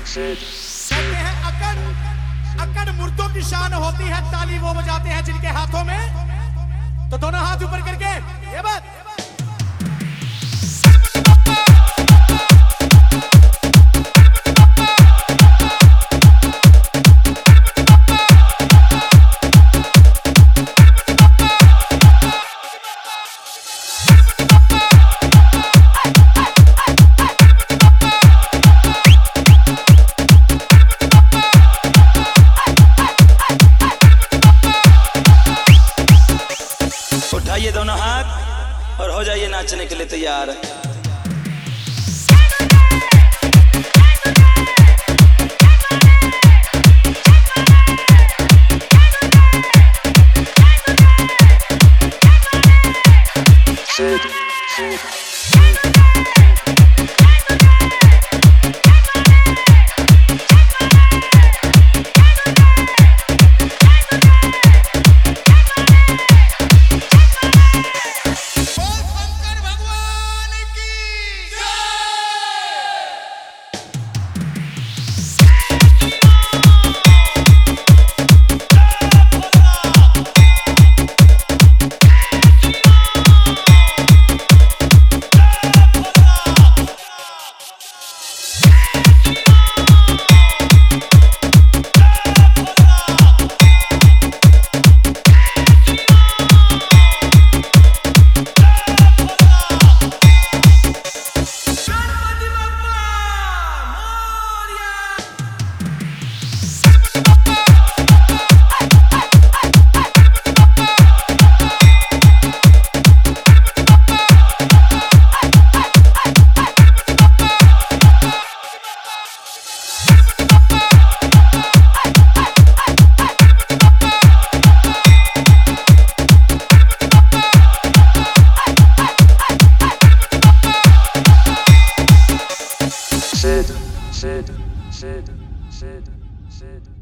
कहते हैं अकड़ अकड़ मुर्दों की शान होती है, ताली वो बजाते हैं जिनके हाथों में। तो दोनों हाथ ऊपर करके ये बात उठाइए दोनों हाथ और हो जाइए नाचने के लिए तैयार। Sid.